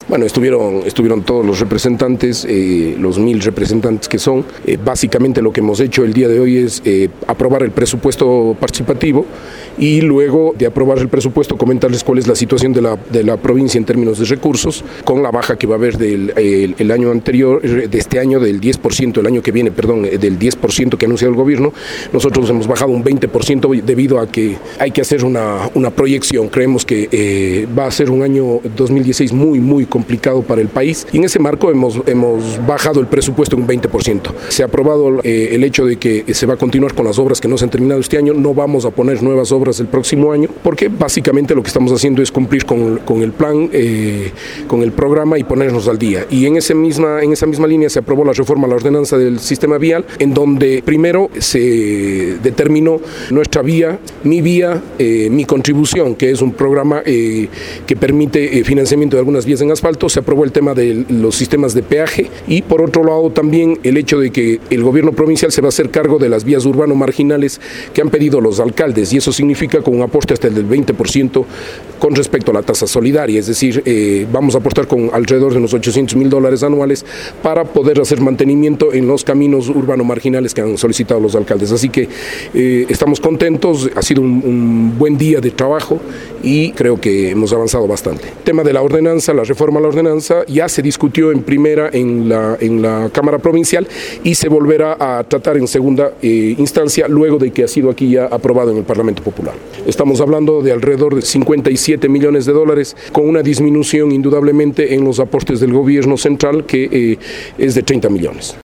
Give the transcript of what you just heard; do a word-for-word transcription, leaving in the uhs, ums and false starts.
Bueno, estuvieron, estuvieron todos los representantes, eh, los mil representantes que son. Eh, básicamente lo que hemos hecho el día de hoy es eh, aprobar el presupuesto participativo y luego de aprobar el presupuesto comentarles cuál es la situación de la, de la provincia en términos de recursos, con la baja que va a haber del el, el año anterior, de este año del diez por ciento, el año que viene, perdón, del diez por ciento que ha anunciado el gobierno. Nosotros hemos bajado un veinte por ciento debido a que hay que hacer una, una proyección. Creemos que eh, va a ser un año dos mil dieciséis muy, muy complicado para el país y en ese marco hemos, hemos bajado el presupuesto en un veinte por ciento. Se ha aprobado eh, el hecho de que se va a continuar con las obras que no se han terminado este año, no vamos a poner nuevas obras el próximo año porque básicamente lo que estamos haciendo es cumplir con, con el plan, eh, con el programa y ponernos al día. Y en, ese misma, en esa misma línea se aprobó la reforma a la ordenanza del sistema vial, en donde primero se determinó nuestra vía, mi vía, eh, mi contribución, que es un programa eh, que permite eh, financiamiento de algunas vías en asfalto. Se aprobó el tema de los sistemas de peaje y por otro lado también el hecho de que el gobierno provincial se va a hacer cargo de las vías urbano marginales que han pedido los alcaldes y eso significa con un aporte hasta el del veinte por ciento con respecto a la tasa solidaria, es decir, eh, vamos a aportar con alrededor de unos ochocientos mil dólares anuales para poder hacer mantenimiento en los caminos urbano marginales que han solicitado los alcaldes. Así que eh, estamos contentos, ha sido un, un buen día de trabajo y creo que hemos avanzado bastante. El tema de la ordenanza, la reforma a la ordenanza, ya se discutió en primera en la, en la Cámara Provincial y se volverá a tratar en segunda eh, instancia luego de que ha sido aquí ya aprobado en el Parlamento Popular. Estamos hablando de alrededor de cincuenta y siete millones de dólares con una disminución indudablemente en los aportes del gobierno central que eh, es de treinta millones.